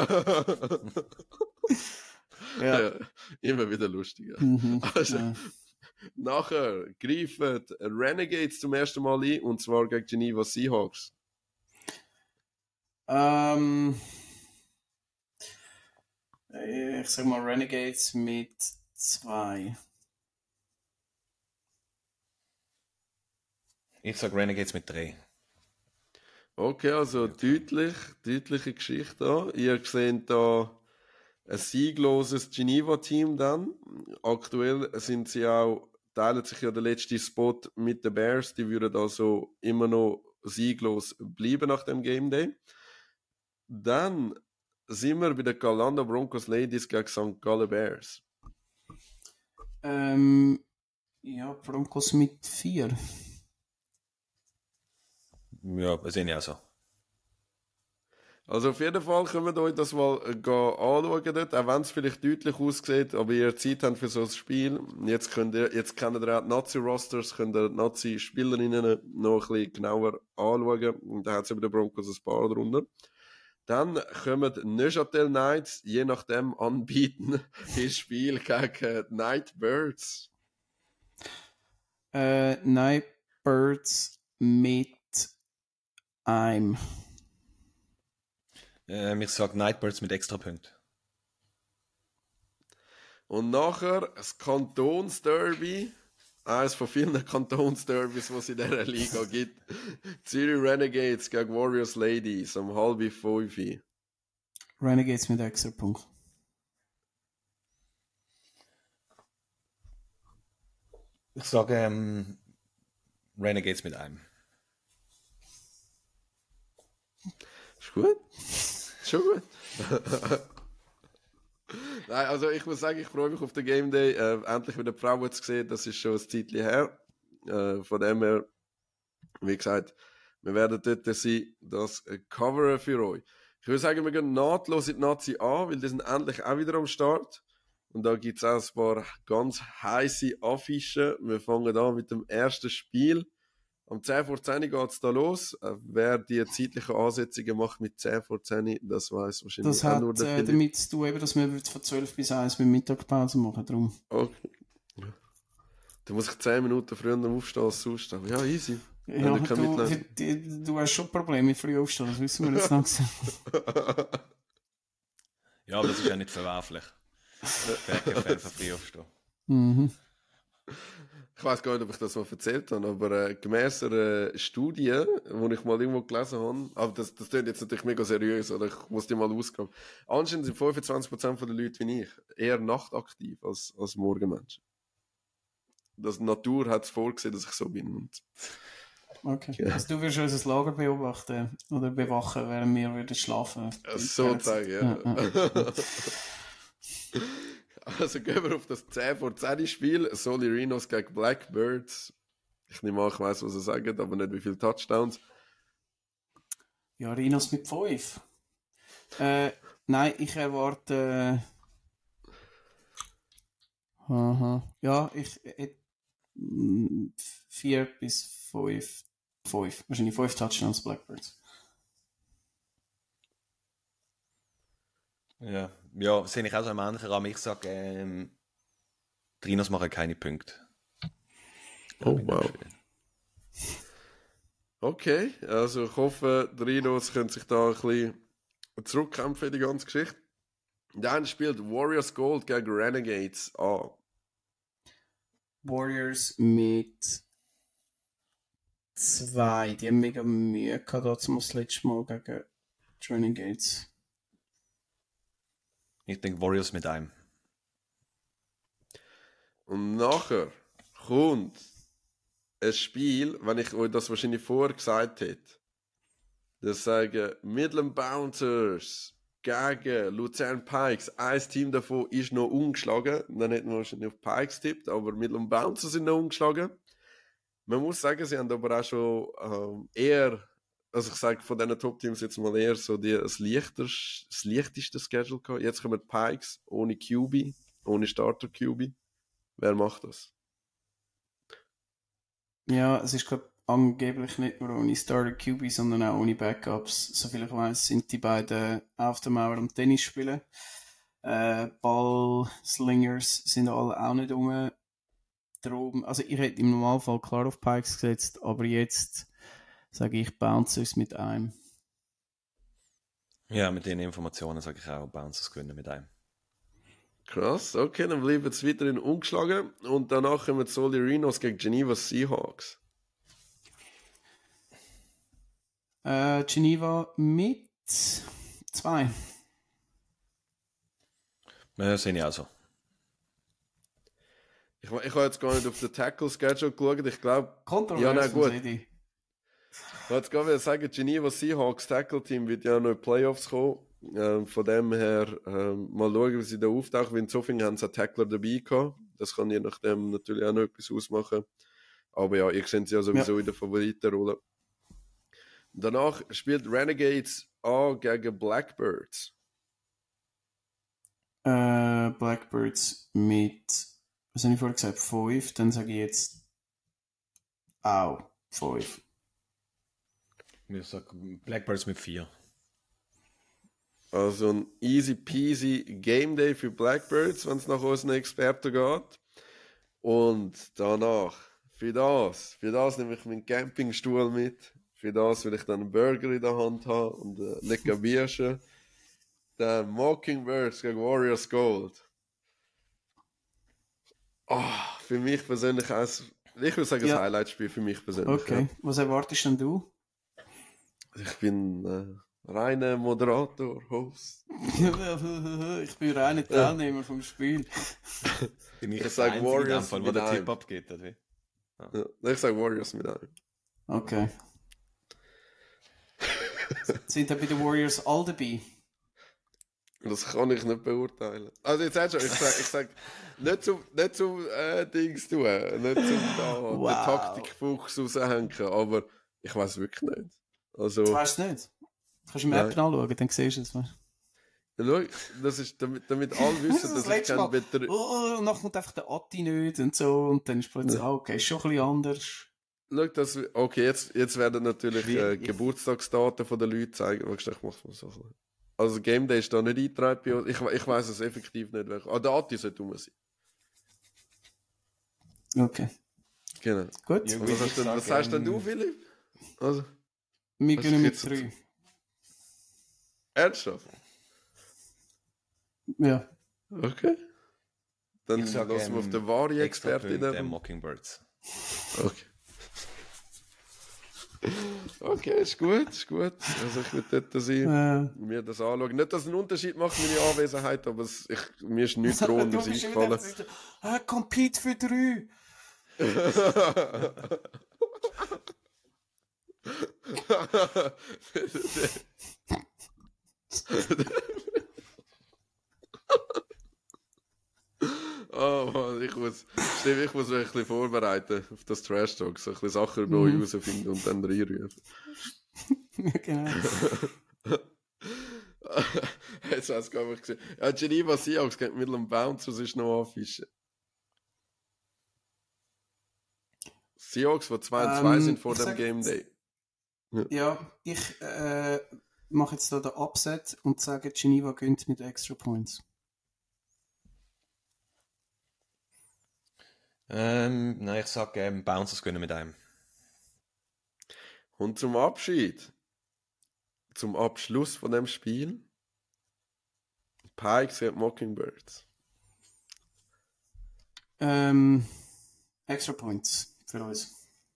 ja. Ja, immer wieder lustiger. Mhm, also, ja. Nachher greifen Renegades zum ersten Mal ein, und zwar gegen Geneva Seahawks. Ähm, ich sag mal Renegades mit zwei. Ich sag Renegades mit drei. Okay, also deutlich, deutliche Geschichte da. Ihr seht da ein siegloses Geneva-Team dann. Aktuell sind sie auch, teilen sich ja der letzte Spot mit den Bears. Die würden also immer noch sieglos bleiben nach dem Game Day. Dann sind wir bei den Galanda Broncos Ladies gegen Sankt Gallen Bears. Ähm, ja, Broncos mit vier. Ja, das sehe ich auch so. Also auf jeden Fall können wir euch das mal äh, anschauen dort, auch wenn es vielleicht deutlich aussieht, aber ihr Zeit habt für so ein Spiel. Jetzt, könnt ihr, jetzt kennt ihr auch die Nazi-Rosters, könnt ihr die Nazi-Spielerinnen noch ein bisschen genauer anschauen. Und da hat es ja bei den Broncos ein paar drunter. Dann kommen Neuchâtel Knights, je nachdem anbieten, ins Spiel gegen die Nightbirds. Äh, Nightbirds mit einem. Ähm, ich sag Nightbirds mit extra Punkten. Und nachher das Kantonsderby. Eines von vielen Kantonsderbys, die es in dieser Liga gibt. Zürich Renegades gegen Warriors Ladies um halb fünf. Renegades mit extra Punkt. Ich sage ähm, Renegades mit einem. Ist gut? Ist schon gut? Nein, also ich muss sagen, ich freue mich auf den Game Day. Äh, endlich wieder die Frauen zu sehen, das ist schon ein Zeitchen her. Äh, von dem her, wie gesagt, wir werden dort sein, das coveren für euch. Ich würde sagen, wir gehen nahtlos in die Nazi an, weil die sind endlich auch wieder am Start. Und da gibt es auch ein paar ganz heisse Affischen. Wir fangen an mit dem ersten Spiel. Um zehn vor zehn geht es da los. Äh, wer die zeitlichen Ansetzungen macht mit zehn vor zehn, das weiß wahrscheinlich Das auch hat nur der äh, Philipp. damit zu tun, eben, dass wir von zwölf bis eins mit Mittagspause machen. Darum. Okay. Da muss ich zehn Minuten früher aufstehen als sonst. Aber ja, easy. Ja, ich kann du, mitleiden. du, du hast schon Probleme mit früh aufstehen, das wissen wir jetzt langsam. Ja, aber das ist ja nicht verwerflich. Ich bin kein Fan von früh aufstehen. Mhm. Ich weiß gar nicht, ob ich das mal erzählt habe, aber äh, gemäss einer Studie, die ich mal irgendwo gelesen habe, aber das, das klingt jetzt natürlich mega seriös, oder ich muss die mal ausgraben. Anscheinend sind fünfundzwanzig Prozent der Leute wie ich eher nachtaktiv als, als Morgenmenschen. Das die Natur hat es vorgesehen, dass ich so bin. Und Okay. Ja. Also du wirst unser Lager beobachten oder bewachen, während wir wieder schlafen. sozusagen, ja. Ja, ja. Also gehen wir auf das zehn vor zehn Spiel. Soli Rhinos gegen Blackbirds. Ich nehme an, ich weiss, was er sagt, aber nicht wie viele Touchdowns. Ja, Rhinos mit fünf. Äh, nein, ich erwarte... Äh, aha. Ja, ich hätte vier bis fünf. Fünf. Wahrscheinlich fünf Touchdowns Blackbirds. Ja, ja, sehe ich auch so einen ähnlichen Rahmen. Ich sage, ähm, die Rhinos machen keine Punkte. Oh, wow. Okay, also ich hoffe, die Rhinos können sich da ein bisschen zurückkämpfen in die ganze Geschichte. Dann spielt Warriors Gold gegen Renegades an. Warriors mit zwei. Die haben mega Mühe gehabt, das letzte Mal gegen die Renegades. Ich denke Warriors mit einem. Und nachher kommt ein Spiel, wenn ich euch das wahrscheinlich vorher gesagt hätte. Das sagen Midland Bouncers gegen Luzern Pikes. Ein Team davon ist noch ungeschlagen. Dann hätten wir wahrscheinlich auf Pikes tippt, aber Midland Bouncers sind noch ungeschlagen. Man muss sagen, sie haben aber auch schon ähm, eher, also ich sage von diesen Top-Teams jetzt mal eher so die, das, leichter, das leichteste Schedule gehabt. Jetzt kommen die Pikes ohne Q B, ohne Starter-Q B. Wer macht das? Ja, es ist glaube angeblich nicht nur ohne Starter Q B, sondern auch ohne Backups. Soviel ich weiß, sind die beiden auf der Mauer am Tennis spielen. Äh, Ballslingers sind alle auch nicht rum. Darum, also ich hätte im Normalfall klar auf Pikes gesetzt, aber jetzt sage ich Bouncers mit einem. Ja, mit den Informationen sage ich auch Bouncers gewinnen mit einem. Krass, okay, dann bleiben wir weiterhin ungeschlagen. Und danach kommen die Soli Rhinos gegen Geneva Seahawks. Äh, Geneva mit zwei. Ja, sehe ich auch so. Ich, ich habe jetzt gar nicht auf den Tackle-Schedule geschaut. Ich glaube, Kontrovers ja, nein, gut. City. Ich wollte jetzt gerade sagen, Geneva Seahawks Tackle-Team wird ja noch in die Playoffs kommen. Ähm, von dem her, ähm, mal schauen, wie sie da auftauchen. Wie in Zofingen haben sie einen Tackler dabei gehabt. Das kann je nachdem natürlich auch noch etwas ausmachen. Aber ja, ich sehe sie ja sowieso ja. in der Favoritenrolle. Danach spielt Renegades an gegen Blackbirds. Äh, Blackbirds mit, was habe ich vorher gesagt, fünf. Dann sage ich jetzt auch fünf. Ich sage Blackbirds mit vier. Also ein easy peasy Game Day für Blackbirds, wenn es nach unseren Experten geht. Und danach, für das, für das nehme ich meinen Campingstuhl mit. Für das will ich dann einen Burger in der Hand haben und ein lecker Bierchen. Dann Mockingbirds gegen Warriors Gold. Oh, für mich persönlich auch, ich würde sagen, ja. ein Highlight-Spiel für mich persönlich. Okay, ja. Was erwartest denn du? Ich bin äh, reiner Moderator, Host. Ich bin reiner Teilnehmer ja. vom Spiel. Bin ich, ich sage Warriors Fall, wo der Tipp abgeht, oder? Ja. Ja, ich sage Warriors mit einem. Okay. Sind da bei den Warriors all dabei? Das kann ich nicht beurteilen. Also jetzt schon, ich sage ich sag, nicht zum, nicht zum äh, Dings tun, nicht zum da, wow. den Taktikfuchs raushängen, aber ich weiß wirklich nicht. Also, du weißt es nicht? Du kannst im App anschauen, dann siehst du es. Ja, schau, das ist, damit, damit alle wissen, das dass ich kein Betrug... Oh, und dann kommt einfach der Atti nicht und so, und dann ist plötzlich, ja. oh, okay, ist schon ein bisschen anders. Schau, das, okay, jetzt, jetzt werden natürlich äh, Geburtstagsdaten von den Leuten zeigen. Ich mach's mal so. Also Game Day ist da nicht eingetragen bei uns. Ich, ich weiss es effektiv nicht. Welch. Ah, der Atti sollte rum sein. Okay. Genau. Gut. Ja, was hast, denn, was sagst denn du, Philipp? Also, wir gehen mit drei. Ernsthaft? Ja. Okay. Dann lassen wir ähm, auf den Vari-Experten. Mockingbirds. Okay. Okay, ist gut, ist gut. Also ich würde dort sein, äh. mir das anschauen. Nicht, dass es einen Unterschied macht, meine Anwesenheit, aber es, ich, mir ist nichts Drohendes eingefallen. Ah, Compete für drei! muss, stimmt, ich muss mich ein bisschen vorbereiten auf das Trash Talk, so ein bisschen Sachen Mhm. neu herausfinden und dann reinrufen. Ja, genau. Jetzt hast du gar nicht gesehen. Ja, Geneva Seahawks geht mit einem Bounce, was ist noch anfischen? Seahawks, die zwei und zwei Ähm, sind vor ich dem sag Game jetzt- Day. Ja, ich äh, mache jetzt da den Upset und sage, Geneva gönnt mit Extra Points. Ähm, nein, ich sage, ähm, Bouncers gönnen mit einem. Und zum Abschied, zum Abschluss von dem Spiel, Pikes gegen Mockingbirds. Ähm, Extra Points für uns.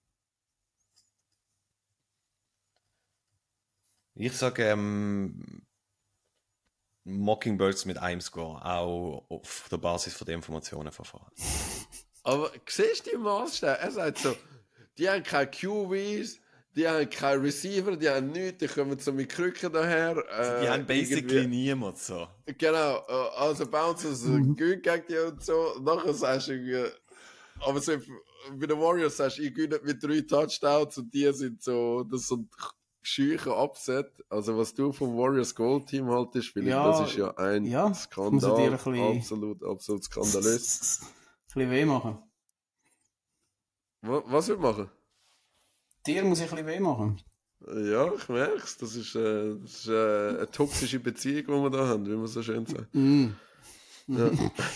Ich sage, ähm, Mockingbirds mit einem Score, auch auf der Basis von den Informationen verfahren. Aber siehst du die Maßstäbe? Er sagt so, die haben keine Q Bs, die haben keine Receiver, die haben nichts, die kommen so mit Krücken daher. Äh, Die haben basically irgendwie- niemand so. Genau, äh, also Bouncers äh, Mhm. gut gegen die und so. Nachher sagst du irgendwie, aber so, bei den Warriors sagst du, ich gewinne mit drei Touchdowns und die sind so, das sind scheuche Upset. Also was du vom Warriors Gold Team haltest, Philipp, Ja, das ist ja ein ja, ich muss ja dir Skandal. ein bisschen- Absolut, absolut skandalös. Ein bisschen weh machen. Wa- Was wir machen? Dir muss ich ein bisschen weh machen. Ja, ich merke es. Das ist, äh, das ist äh, eine toxische Beziehung, die wir da haben, wie man so schön sagt. Mm. Ja.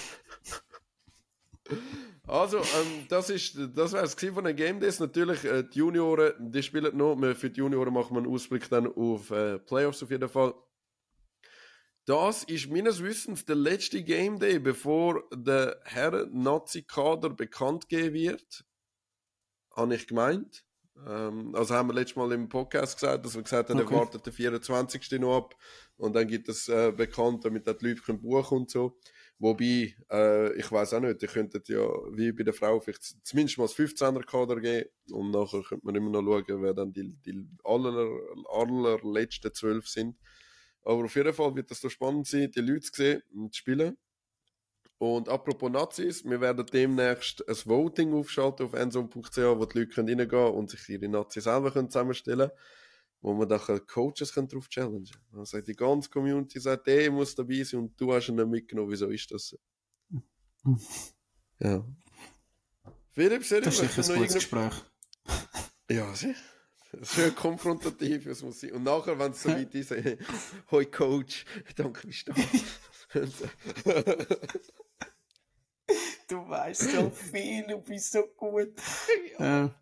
Also, ähm, das ist, das wäre es von den Game Days. Natürlich, äh, die Junioren, die spielen noch. Wir- Für die Junioren machen wir einen Ausblick dann auf äh, Playoffs auf jeden Fall. Das ist meines Wissens der letzte Game Day, bevor der Herren-Nazi-Kader bekannt gegeben wird. Habe ich gemeint. Ähm, also haben wir letztes Mal im Podcast gesagt, dass wir gesagt haben, Okay. er wartet den vierundzwanzigsten noch ab und dann gibt es äh, bekannt, damit auch die Leute können buchen und so. Wobei, äh, ich weiß auch nicht, ihr könntet ja, wie bei der Frau, vielleicht zumindest mal das fünfzehner Kader geben und nachher könnte man immer noch schauen, wer dann die, die aller, allerletzten zwölf sind. Aber auf jeden Fall wird das so spannend sein, die Leute zu sehen und zu spielen. Und apropos Nazis, wir werden demnächst ein Voting aufschalten auf endzone punkt c h, wo die Leute können reingehen können und sich ihre Nazis selber können zusammenstellen können, wo man dann Coaches können drauf challengen können. Also die ganze Community sagt, der muss dabei sein und du hast ihn nicht mitgenommen. Wieso ist das so? Ja. Philipp, sehr Das ist sicher ein gutes Gespräch. Ja, sicher. Das ist ja konfrontativ, es muss sein. Und nachher, wenn es so weit ist, äh, hoi Coach, danke, wie stark. Du weißt so viel, du bist so gut. Ja.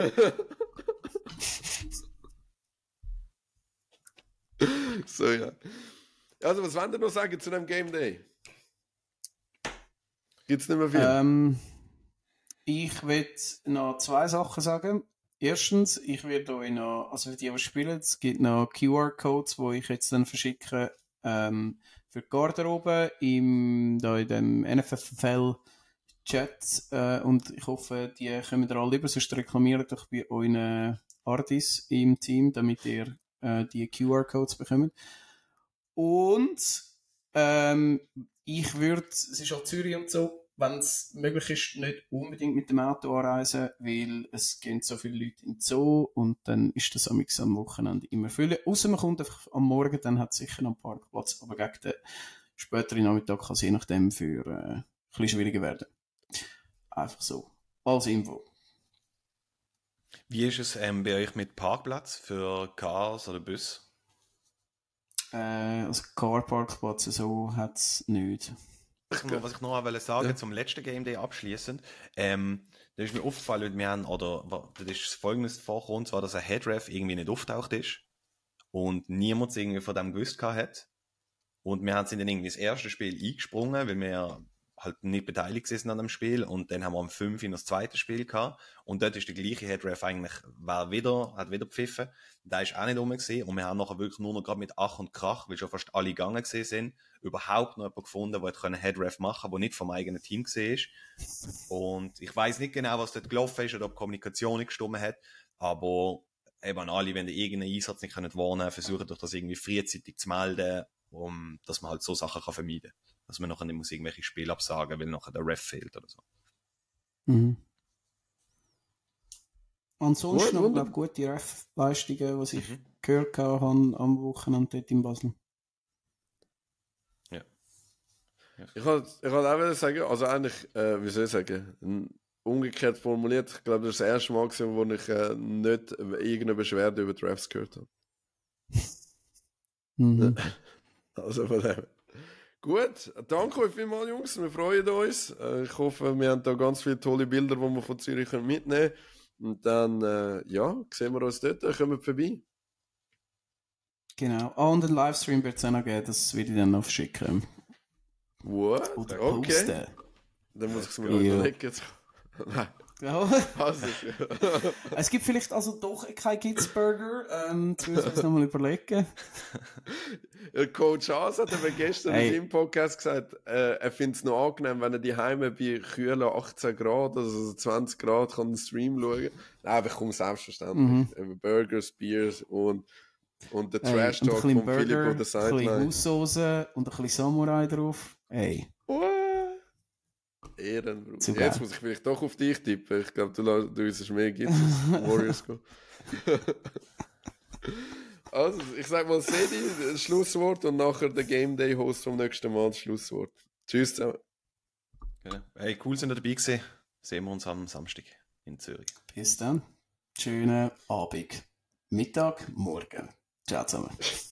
So, ja. Also, was wollt ihr noch sagen zu dem Game Day? Gibt's nicht mehr viel? Ähm, ich will noch zwei Sachen sagen. Erstens, ich werde euch noch, also für die, die spielen, es gibt noch Q R-Codes, die ich jetzt dann verschicke ähm, für die Garderobe im, da in dem N F F L-Chat. Äh, und ich hoffe, die kommen ihr alle über, sonst reklamiert doch bei euren Artis im Team, damit ihr äh, die Q R-Codes bekommt. Und ähm, ich würde, es ist auch Zürich und so, wenn es möglich ist, nicht unbedingt mit dem Auto anreisen, weil es gehen so viele Leute in den Zoo und dann ist das am am Wochenende immer voll. Ausser man kommt einfach am Morgen, dann hat es sicher noch einen Parkplatz, aber gegen den späteren Nachmittag kann es je nachdem für äh, ein bisschen schwieriger werden. Einfach so. Als Info. Wie ist es ähm, bei euch mit Parkplatz für Cars oder Bus? Äh, als Carparkplatz so hat es nicht. Was ich noch wollte sagen, ja. Zum letzten Game Day abschließend, ähm, da ist mir aufgefallen, wir haben, oder, da ist Folgendes vorgekommen, zwar, dass ein Headref irgendwie nicht auftaucht ist und niemand es irgendwie von dem gewusst hat. Und wir haben sind dann irgendwie das erste Spiel eingesprungen, weil wir halt nicht beteiligt sind an dem Spiel und dann haben wir am fünf in das zweite Spiel gehabt und dort ist der gleiche Headref eigentlich, war wieder, hat wieder gepfiffen, da ist auch nicht rum gewesen und wir haben nachher wirklich nur noch gerade mit Ach und Krach, weil schon fast alle gegangen gewesen sind, überhaupt noch jemanden gefunden, der einen Headref machen konnte, der nicht vom eigenen Team gesehen ist. Und ich weiss nicht genau, was dort gelaufen ist oder ob die Kommunikation nicht gestimmt hat, aber eben alle, wenn ihr irgendeinen Einsatz nicht könnt warnen, versuchen doch das irgendwie frühzeitig zu melden, um, dass man halt so Sachen kann vermeiden kann. Dass man nachher nicht muss irgendwelche Spiele absagen, weil nachher der Ref fehlt oder so. Mhm. Ansonsten Gut, noch, wunder- glaube gute Ref-Leistungen, die ich Mhm. gehört habe am Wochenende dort in Basel. Ja. Ja. Ich wollte ich wollt auch wieder sagen, also eigentlich, äh, wie soll ich sagen, n- umgekehrt formuliert, ich glaube, das ist das erste Mal, gewesen, wo ich äh, nicht irgendeine Beschwerde über Drafts gehört habe. Mhm. Also von dem. Gut, danke euch vielmals, Jungs. Wir freuen uns. Äh, Ich hoffe, wir haben da ganz viele tolle Bilder, die wir von Zürich können mitnehmen können. Und dann, äh, ja, sehen wir uns dort. Kommen vorbei. Genau. Ah, und einen Livestream wird es auch noch geben, das werde ich dann noch verschicken. What? Oder Okay. posten. Dann muss ich es mir noch Ja. überlegen. Nein, Ja. also. Es gibt vielleicht also doch kein Kids-Burger. Ähm, jetzt müssen wir uns nochmal überlegen. Coach Haas hat aber gestern Hey. in seinem Podcast gesagt, äh, er findet es noch angenehm, wenn er die Heime bei kühlen achtzehn Grad, also zwanzig Grad, kann den Stream schauen. Nein, aber ich komme selbstverständlich. Mhm. Burgers, Biers und, und der Hey, Trash und ein Talk bisschen von Burger, Philipp oder ein bisschen Sideline. Haussauce und ein bisschen Samurai drauf. Hey. What? Ehrenbruder. Zu Jetzt geil. muss ich vielleicht doch auf dich tippen. Ich glaube, du, la- du uns mehr gibt als Warriors gehen. Also, ich sag mal Sedi, das Schlusswort und nachher der Game Day Host vom nächsten Mal das Schlusswort. Tschüss zusammen. Genau. Hey, cool, sind ihr dabei gewesen. Sehen wir uns am Samstag in Zürich. Bis dann. Schönen Abend. Mittag, morgen. Ciao zusammen.